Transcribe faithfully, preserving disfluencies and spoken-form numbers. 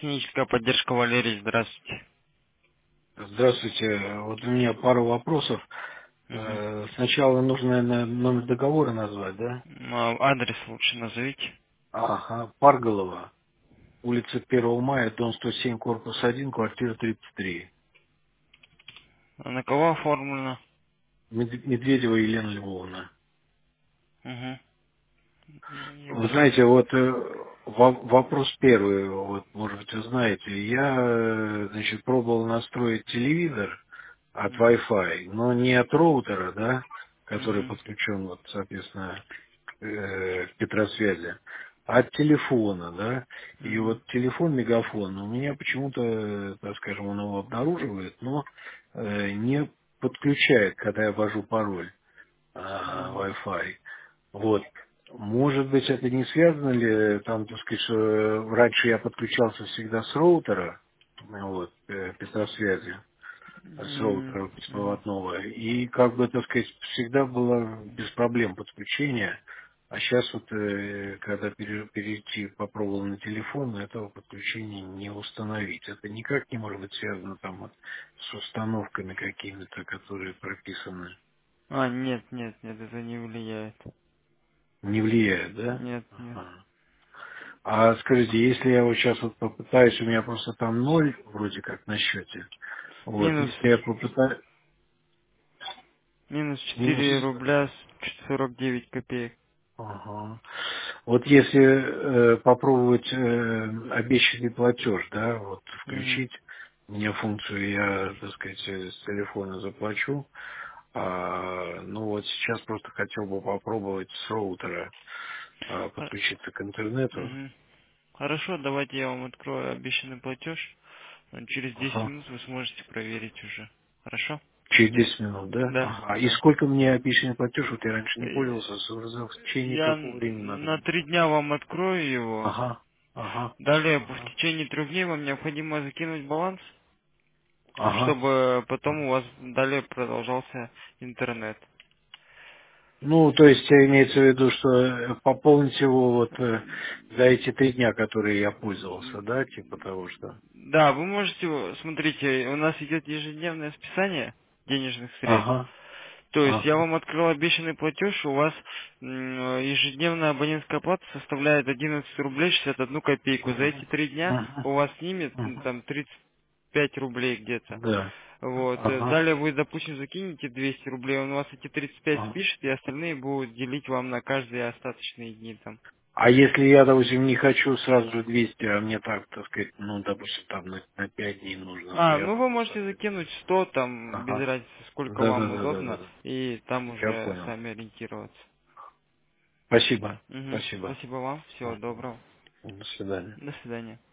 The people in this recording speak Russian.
техническая поддержка, Валерий, здравствуйте. Здравствуйте. Вот у меня пару вопросов. Мгм. Э, Сначала нужно, наверное, номер договора назвать, да? М, а Адрес лучше назовите. Ага. Парголова. Улица Первого мая, дом сто семь, корпус один, квартира тридцать три. А на кого оформлено? Мед- Медведева Елена Львовна. Угу. Вы знаете, вот э, во- вопрос первый, вот, может быть, вы знаете. Я, э, значит, пробовал настроить телевизор от Wi-Fi, но не от роутера, да, который Угу. подключен, вот, соответственно, э, к Петросвязи, от телефона, да. И Угу. вот телефон мегафон у меня почему-то, э, так скажем, он его обнаруживает, но э, не подключает, когда я ввожу пароль а, Угу. Wi-Fi. Вот. Может быть, это не связано ли, там, так сказать, что э, раньше я подключался всегда с роутера, ну, вот, э, Петросвязи, с М, роутера мгм. беспроводного. И как бы, так сказать, всегда было без проблем подключение. А сейчас вот, э, когда пере- перейти попробовал на телефон, этого подключения не установить. Это никак не может быть связано там вот с установками какими-то, которые прописаны. А, нет, нет, нет, это не влияет. Не влияет, да? Нет, нет. Ага. А скажите, если я вот сейчас вот попытаюсь, у меня просто там ноль вроде как на счете. Вот, Минус, если я попытаюсь минус минус. четыре рубля сорок девять копеек. Ага. Вот если э, попробовать э, обещанный платеж, да, вот Угу. включить мне функцию, я, так сказать, э, с телефона заплачу. А, ну вот сейчас просто хотел бы попробовать с роутера а, подключиться к интернету. Угу. Хорошо, давайте я вам открою обещанный платеж. Через десять Ага. минут вы сможете проверить уже. Хорошо? Через десять минут, да? Да, Ага. И да. сколько мне обещанный платеж? Вот я раньше не Э, пользовался. В в течение Я какого времени надо на будет? три дня вам открою его. Ага. Ага. Далее, в Ага. течение трех дней вам необходимо закинуть баланс, Ага. чтобы потом у вас далее продолжался интернет. Ну, то есть э, имеется в виду, что э, пополнить его вот э, за эти три дня, которые я пользовался, да, типа того, что. Да, вы можете, смотрите, у нас идет ежедневное списание денежных средств. Ага, То есть я ага, вам открыл обещанный платеж, у вас м, ежедневная абонентская плата составляет одиннадцать рублей шестьдесят одну копейку. За эти ага, три дня ага, у вас снимет м, ага. там тридцать пять рублей где-то. Да, Вот. э, ага, Далее вы, допустим, закинете двести рублей, он у вас эти тридцать пять ага. спишет, и остальные будут делить вам на каждые остаточные дни там. А если я, допустим, не хочу сразу же двести, а мне так, так сказать, ну, допустим, там на, на пять дней нужно, то А, я ну вы могу, можете соответственно. закинуть сто, там, без Ага. разницы, сколько Да, да, вам да, да, да, удобно, да. и там Я уже понял. сами ориентироваться. Спасибо. Угу. Спасибо. Спасибо вам, всего Ага. доброго. До свидания. До свидания.